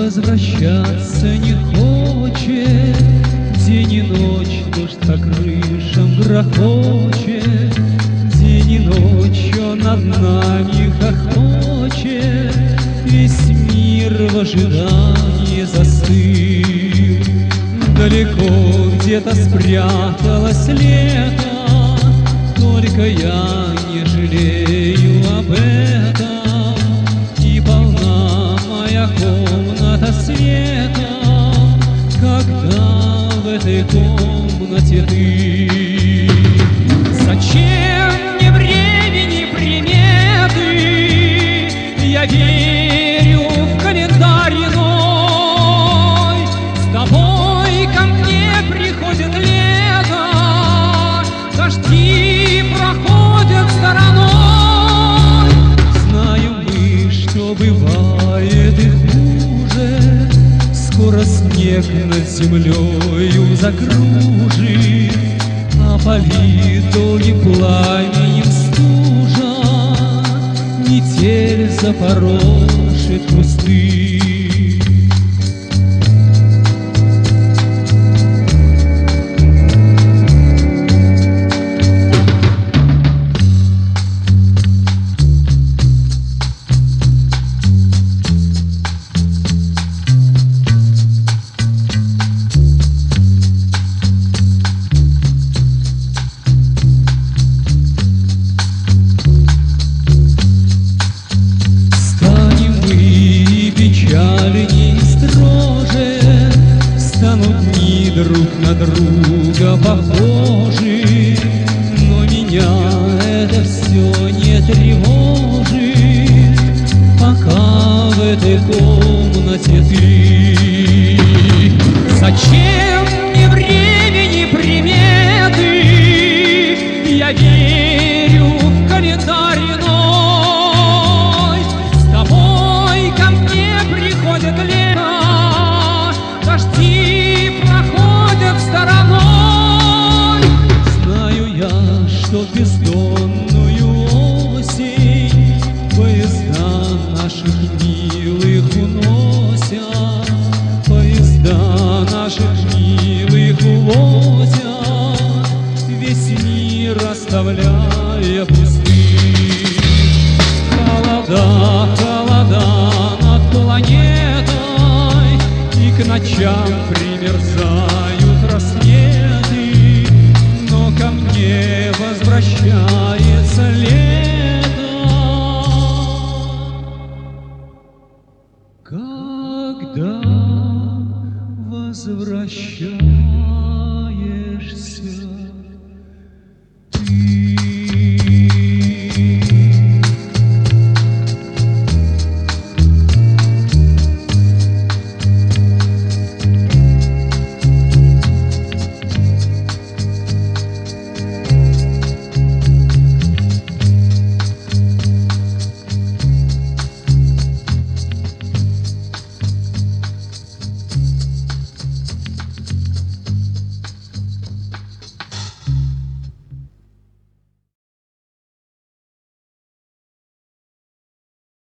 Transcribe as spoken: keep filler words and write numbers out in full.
возвращаться не хочет. День и ночь дождь по крышам грохочет, день и ночь он над нами хохочет. Весь мир в ожидании застыл, далеко где-то спряталось лето. Только я не жалею об этом, и полна моя комната света, когда в этой комнате ты. Зачем мне времени приметы? Я верю в календарь иной. С тобой ко мне приходит лето, дожди проходят стороной. Знаем мы, что бывает и хуже. Скоро снег над землею закружит, опалит долгим пламенем стужа, метель запорошит кусты. Печальней, строже станут дни друг на друга похожи, но меня это все не тревожит, пока в этой комнате ты. Зачем мне времени приметы? Я верю в календарь иной. С тобой ко мне приходит лето, дожди проходят стороной. Знаю я, что бездонную осень поезда наших милых уносят, поезда наших милых увозят, весь мир оставляя пустым. Холода, холода над планетой, и к ночам примерзают рассветы, но ко мне возвращается лето. Когда возвращается